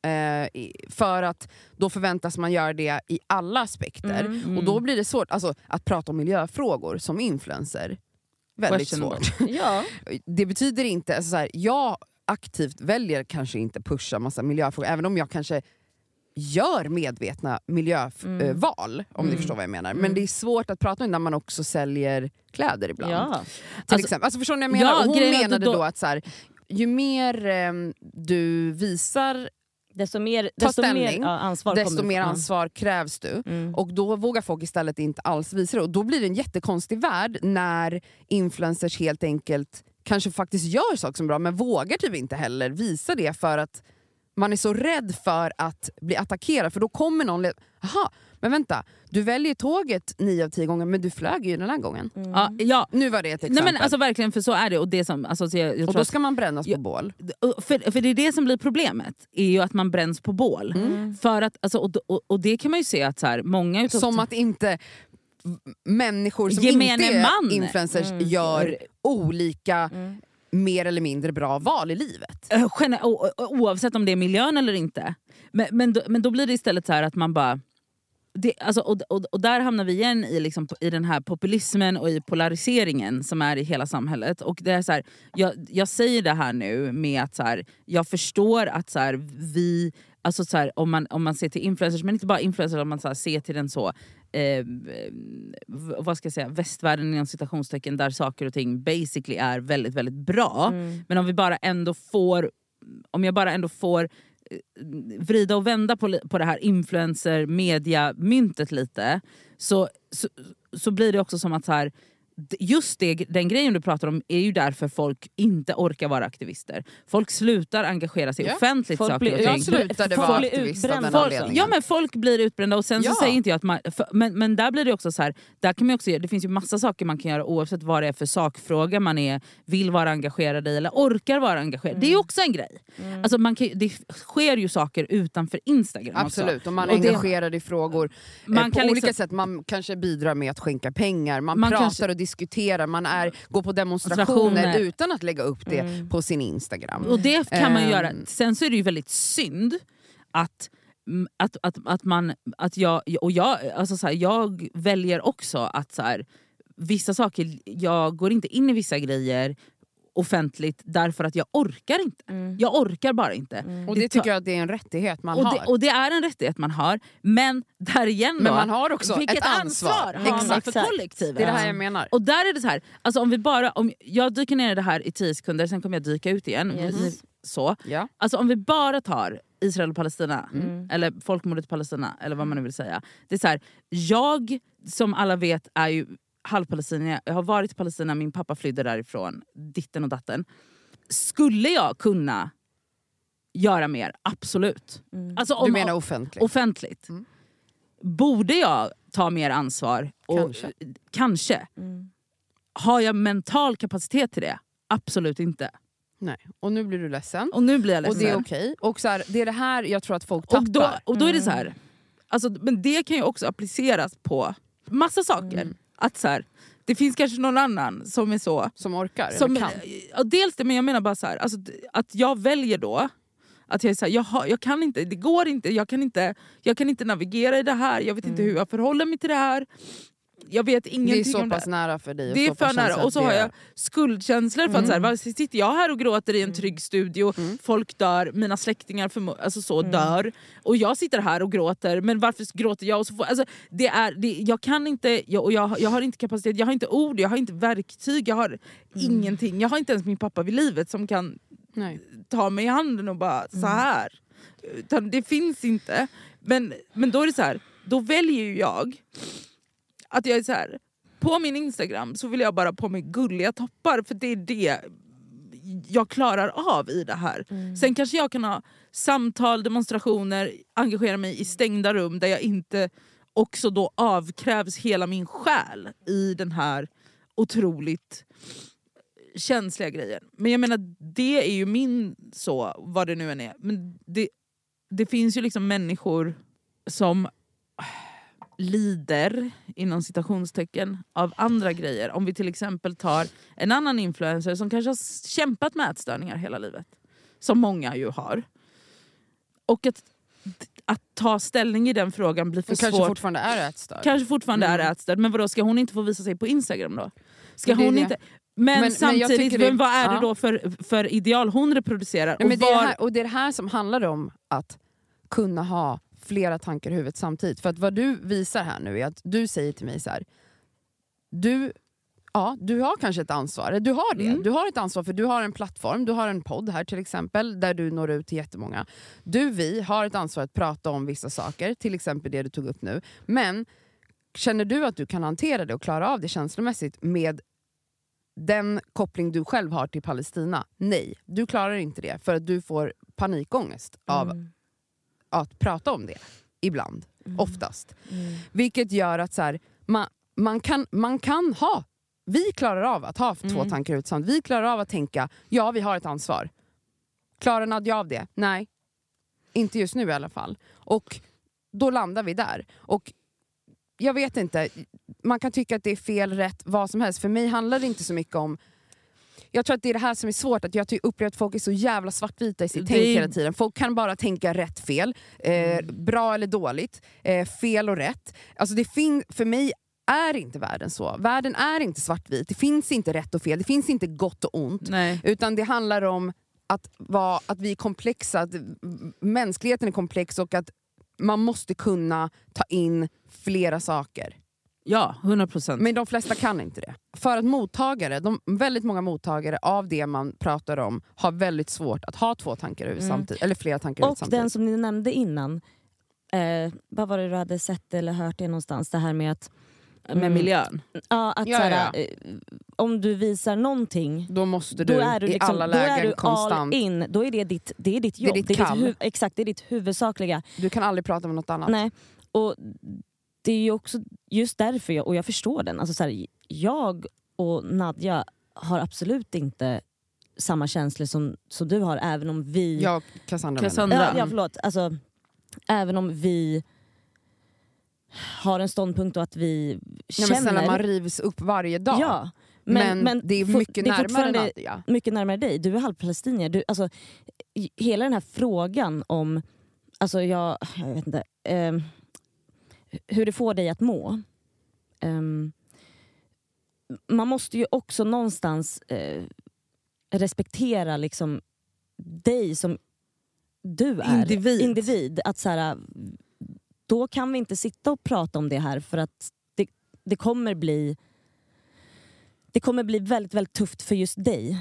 För att då förväntas man göra det i alla aspekter. Och då blir det svårt att prata om miljöfrågor som influencer. Väldigt svårt. Ja. Det betyder inte, alltså så här, jag aktivt väljer kanske inte pusha massa miljöfrågor, även om jag kanske gör medvetna miljöval, om ni förstår vad jag menar. Men det är svårt att prata om när man också säljer kläder ibland. Ja. Till exempel. Alltså förstår ni vad jag menar? Ja, hon menade då att så här, ju mer du visar desto mer ansvar, desto mer ansvar krävs du. Och då vågar folk istället inte alls visa det. Och då blir det en jättekonstig värld när influencers helt enkelt kanske faktiskt gör saker som är bra, men vågar typ inte heller visa det för att man är så rädd för att bli attackerad. För då kommer någon... Aha, men vänta. Du väljer tåget 9 av 10 gånger, men du flög ju den här gången. Ja. Nu var det ett exempel. Nej, men alltså verkligen, för så är det. Och, det som, alltså, jag och då ska man brännas på bål. För det är det som blir problemet. Är ju att man bränns på bål. För att, alltså, och det kan man ju se att så här, många... Som att inte... människor som gemene inte är man influencers gör olika... mer eller mindre bra val i livet. Oavsett om det är miljön eller inte. Men då blir det istället så här att man bara... och där hamnar vi igen i den här populismen och i polariseringen som är i hela samhället. Och det är så här, jag säger det här nu med att så här, jag förstår att så här, vi... Alltså så här, om man ser till influencers, men inte bara influencers, om man så här, ser till den så vad ska jag säga, västvärlden inom citationstecken, där saker och ting basically är väldigt, väldigt bra. Men om jag bara ändå får vrida och vända på det här influencer media myntet lite, så blir det också som att så här, just den grejen du pratar om är ju därför folk inte orkar vara aktivister. Folk slutar engagera sig offentligt. Jag slutade vara aktivist av den anledningen. Ja, men folk blir utbrända och sen så säger inte jag att man... Men där blir det också så här, där kan man också, det finns ju massa saker man kan göra oavsett vad det är för sakfråga man vill vara engagerad i eller orkar vara engagerad. Det är också en grej. Alltså det sker ju saker utanför Instagram. Absolut, också. och man är engagerad i frågor på olika sätt. Man kanske bidrar med att skänka pengar. Man pratar och diskuterar, man går på demonstrationer utan att lägga upp det på sin Instagram. Och det kan man göra. Sen så är det ju väldigt synd att jag väljer också att så här, vissa saker, jag går inte in i vissa grejer offentligt därför att jag orkar inte. Jag orkar bara inte. Och det tycker jag att det är en rättighet man har. Och det är en rättighet man har. Men där igen då, men man har också vilket ett ansvar. har man för kollektivet? Det är det här jag menar. Och där är det så här, alltså om jag dyker ner i det här i 10 sekunder, sen kommer jag dyka ut igen. Så. Ja. Alltså om vi bara tar Israel och Palestina, eller folkmordet i Palestina, eller vad man nu vill säga. Det är så här, jag som alla vet är ju halvpalestinier. Jag har varit i Palestina, min pappa flydde därifrån, ditten och datten. Skulle jag kunna göra mer? Absolut. Alltså Du menar offentligt? Offentligt. Borde jag ta mer ansvar? Kanske. Har jag mental kapacitet till det? Absolut inte. Nej. Och nu blir du ledsen. Och nu blir jag ledsen. Och det är okej. Och så här, det är det här jag tror att folk tappar. Och då är det så här. Alltså, men det kan ju också appliceras på massa saker. Att så här, det finns kanske någon annan som är så. Som orkar som, eller kan. Ja, dels det, men jag menar bara så här, alltså, att jag väljer då. Att jag är så här, jag kan inte, det går inte. Jag kan inte navigera i det här. Jag vet inte hur jag förhåller mig till det här. Jag vet ingenting. Det är så om pass det. nära för dig. Det är för nära. Och så har jag skuldkänslor för att så här, sitter jag här och gråter i en trygg studio, folk dör, mina släktingar dör, och jag sitter här och gråter, men varför gråter jag? Och så alltså, jag kan inte, jag har inte kapacitet, jag har inte ord, jag har inte verktyg, jag har ingenting. Jag har inte ens min pappa vid livet som kan ta mig i handen och bara så här. Utan det finns inte. Men då är det så här, då väljer ju jag att jag är så här, på min Instagram så vill jag bara på mig gulliga toppar, för det är det jag klarar av i det här. Sen kanske jag kan ha samtal, demonstrationer, engagera mig i stängda rum där jag inte också då avkrävs hela min själ i den här otroligt känsliga grejen. Men jag menar, det är ju min så, vad det nu än är. Men det finns ju liksom människor som lider inom citationstecken av andra grejer. Om vi till exempel tar en annan influencer som kanske har kämpat med ätstörningar hela livet. Som många ju har. Och att ta ställning i den frågan blir för svårt. Kanske fortfarande är ätstörd. Kanske fortfarande är ätstörd. Men vadå, ska hon inte få visa sig på Instagram då? Ska hon inte... Men samtidigt, vad är det då för ideal hon reproducerar? Ja, men det är det här som handlar om att kunna ha flera tankar i huvudet samtidigt. För att vad du visar här nu är att du säger till mig så här: du har kanske ett ansvar. Du har det. Du har ett ansvar för du har en plattform, du har en podd här till exempel där du når ut till jättemånga. Vi har ett ansvar att prata om vissa saker, till exempel det du tog upp nu. Men känner du att du kan hantera det och klara av det känslomässigt med den koppling du själv har till Palestina? Nej, du klarar inte det för att du får panikångest av att prata om det ibland, oftast. Vilket gör att så här, man kan ha, vi klarar av att ha två tankar ut samt. Vi klarar av att tänka, ja vi har ett ansvar. Klarar Nadja av det? Nej, inte just nu i alla fall. Och då landar vi där. Och jag vet inte, man kan tycka att det är fel, rätt, vad som helst. För mig handlar det inte så mycket om... Jag tror att det är det här som är svårt, att jag upplever att folk är så jävla svartvita i sitt tänk hela tiden. Folk kan bara tänka rätt, fel, bra eller dåligt, fel och rätt. Alltså för mig är inte världen så. Världen är inte svartvit, det finns inte rätt och fel, det finns inte gott och ont. Nej. Utan det handlar om att vi är komplexa, att mänskligheten är komplex och att man måste kunna ta in flera saker. Ja, 100%. Men de flesta kan inte det. För att väldigt många mottagare av det man pratar om har väldigt svårt att ha två tankar i huvudet samtidigt. Eller flera tankar i huvudet samtidigt. Och den som ni nämnde innan, vad var det du hade sett eller hört det någonstans? Det här med att... Med miljön. Ja, att såhär, om du visar någonting, då måste du, är du i alla lägen konstant... all in. Då är det ditt jobb. Det är ditt kall. Exakt, det är ditt huvudsakliga. Du kan aldrig prata om något annat. Nej. Och det är ju också just därför jag förstår den. Alltså såhär, jag och Nadja har absolut inte samma känslor som du har, även om vi... Jag Cassandra. Ja, förlåt. Alltså, även om vi har en ståndpunkt och att vi känner... Ja, men man rivs upp varje dag. Ja, men det är mycket närmare Nadja. Mycket närmare dig. Du är halvpalestinier. Alltså, hela den här frågan om... Alltså jag vet inte... hur det får dig att må. Man måste ju också någonstans respektera liksom dig som du är. Individ. Att så här, då kan vi inte sitta och prata om det här, för att det kommer bli väldigt, väldigt tufft för just dig.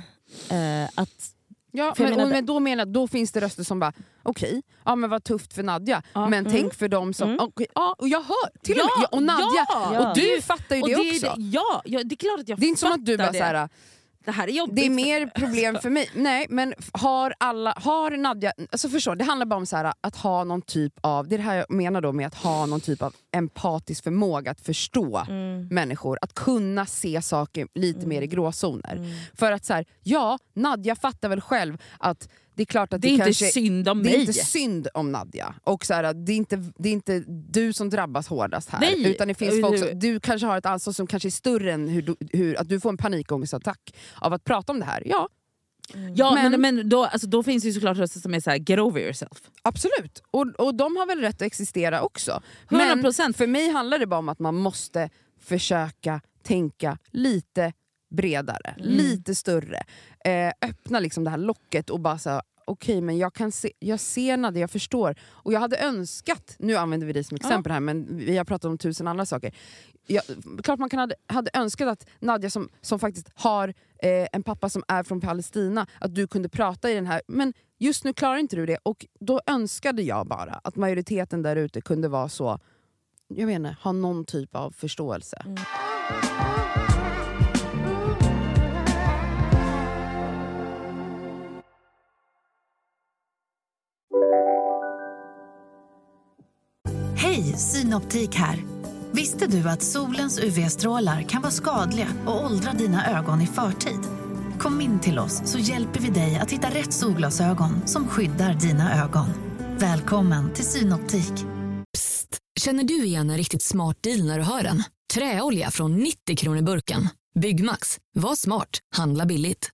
Men då finns det röster som bara okej, men vad tufft för Nadja. Men tänk för dem som och jag hör till och med, och Nadja och du fattar ju det också. Det är klart att jag det är inte som att du bara såhär, det här är jobbigt. Det är mer problem för mig. Nej, men har Nadja, alltså förstår, det handlar bara om så här, att ha någon typ av, det är det här jag menar då med att ha någon typ av empatisk förmåga att förstå människor, att kunna se saker lite mer i gråzoner. För att så här, Nadja fattar väl själv att det är klart att det är inte synd om mig. Det är inte synd om Nadja. Och så här, det är inte du som drabbas hårdast här. Nej. Utan det finns folk som, du kanske har ett ansvar som kanske är större än hur att du får en panikångestattack av att prata om det här. Men då finns det ju såklart röster som är så här: get over yourself. Absolut. Och de har väl rätt att existera också. 100%. Men för mig handlar det bara om att man måste försöka tänka lite bredare, lite större, öppna liksom det här locket och bara så okej, men jag ser Nadja, jag förstår. Och jag hade önskat, nu använder vi det som exempel här, men vi har pratat om 1000 andra saker. Klart man hade önskat att Nadja som faktiskt har en pappa som är från Palestina, att du kunde prata i den här, men just nu klarar inte du det. Och då önskade jag bara att majoriteten där ute kunde vara så, jag vet inte, ha någon typ av förståelse. Hej, Synoptik här. Visste du att solens UV-strålar kan vara skadliga och åldra dina ögon i förtid? Kom in till oss så hjälper vi dig att hitta rätt solglasögon som skyddar dina ögon. Välkommen till Synoptik. Psst, känner du igen en riktigt smart deal när du hör den? Träolja från 90 kronor burken. Byggmax, var smart, handla billigt.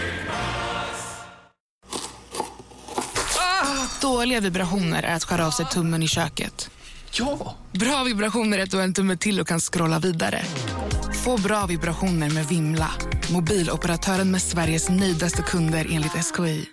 Dåliga vibrationer är att skära av sig tummen i köket. Ja! Bra vibrationer är att du har en tumme till och kan scrolla vidare. Få bra vibrationer med Vimla. Mobiloperatören med Sveriges nöjdaste kunder enligt SKI.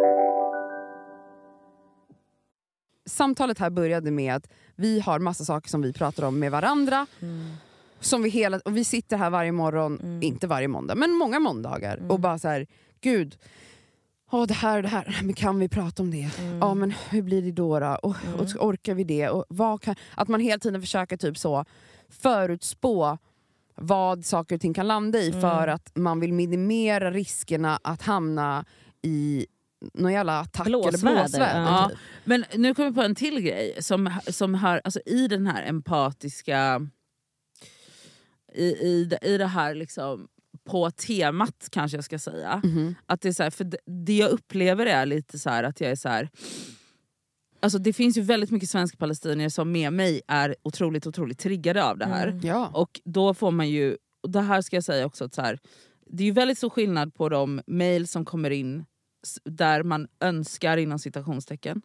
Samtalet här började med att vi har massa saker som vi pratar om med varandra. Som och vi sitter här varje morgon, inte varje måndag, men många måndagar. Och bara så här, gud, det här, men kan vi prata om det? Ja, men hur blir det då? Och orkar vi det? Och att man hela tiden försöker typ så förutspå vad saker och ting kan landa i, för att man vill minimera riskerna att hamna i någon jävla attack eller blåsväder. Typ. Men nu kommer jag på en till grej som hör, alltså i den här empatiska i det här liksom på temat, kanske jag ska säga. Att det är så här, för det jag upplever är lite så här att jag är så här, alltså det finns ju väldigt mycket svenska palestinier som med mig är otroligt, otroligt triggade av det här. Ja. Och då får man ju, och det här ska jag säga också, att så här, det är ju väldigt stor skillnad på de mejl som kommer in där man önskar inom citationstecken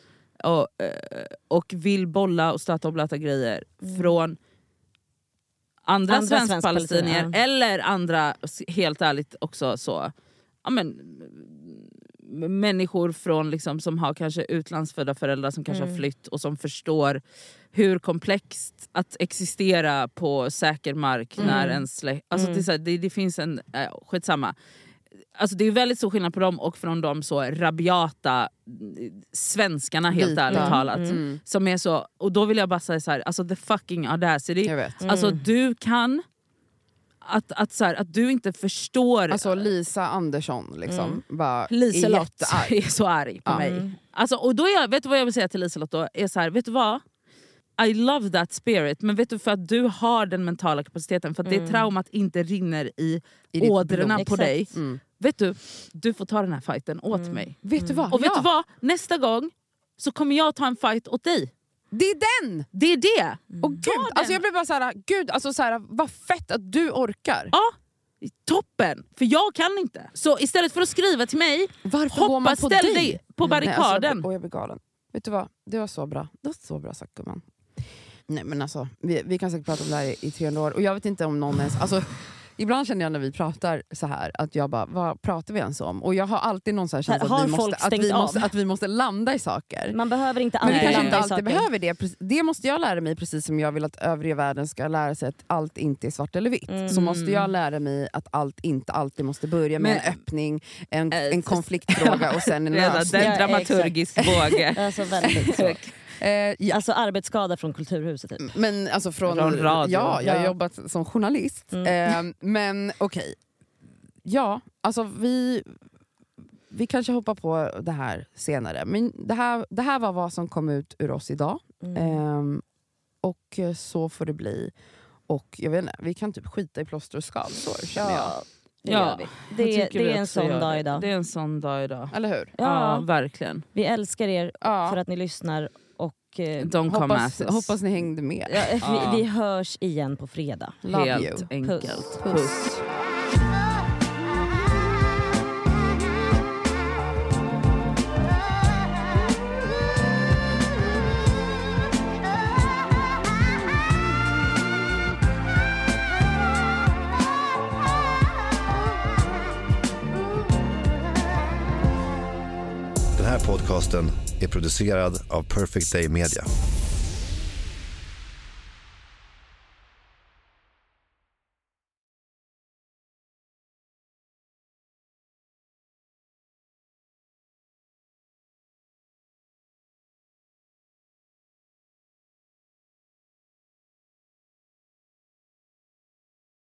och vill bolla och stöta och blöta grejer från andra svensk-palestinier eller andra, helt ärligt också så, ja men människor från liksom, som har kanske utlandsfödda föräldrar som kanske har flytt och som förstår hur komplext att existera på säker mark när en alltså det, är så här, det finns en skitsamma. Alltså det är väldigt stor skillnad på dem och från de så rabiata svenskarna, helt ärligt talat. Som är så, och då vill jag bara säga så här, alltså the fucking audacity. Alltså du kan att så här, att du inte förstår. Alltså Lisa Andersson liksom bara Liselott är så arg på mig. Alltså, och då vet du vad jag vill säga till Liselott då? Är så här, vet du vad? I love that spirit, men vet du, för att du har den mentala kapaciteten, för att det traumat inte rinner i ådrorna på dig. Vet du får ta den här fighten åt mig. Vet du vad? Och vet du vad? Nästa gång så kommer jag ta en fight åt dig. Det är den! Det är det! Och gud, alltså jag blir bara såhär, gud, alltså såhär, vad fett att du orkar. Ja, toppen! För jag kan inte. Så istället för att skriva till mig, ställ dig på barrikaden. Nej, alltså, jag blir galen. Vet du vad? Det var så bra. Det var så bra sagt, gumman. Nej men alltså, vi kan säkert prata om det här i 300 år. Och jag vet inte om någon ens... Alltså, ibland känner jag när vi pratar så här att jag bara, vad pratar vi ens om? Och jag har alltid någon så här känsla att vi måste landa i saker. Man behöver inte Men vi alltid kanske inte landa i alltid saker. behöver det. Det måste jag lära mig, precis som jag vill att övriga världen ska lära sig att allt inte är svart eller vitt. Så måste jag lära mig att allt inte alltid måste börja med en öppning, en konfliktfråga och sen en lösning. En dramaturgisk båge. Alltså väldigt så. Ja. Alltså arbetsskada från Kulturhuset typ. Men alltså från radio. Ja, jag har jobbat som journalist. Men okej. Ja, alltså vi kanske hoppar på det här senare. Men det här var vad som kom ut ur oss idag. Och så får det bli. Och jag vet inte, vi kan typ skita i plåster och skavsår, känner jag. Det gör vi. Det är en sån dag idag. Det är en sån dag idag. Eller hur? Ja, verkligen. Vi älskar er för att ni lyssnar. Och hoppas ni hängde med. Vi hörs igen på fredag. Love Helt you. enkelt. Puss. Den här podcasten är producerad av Perfect Day Media.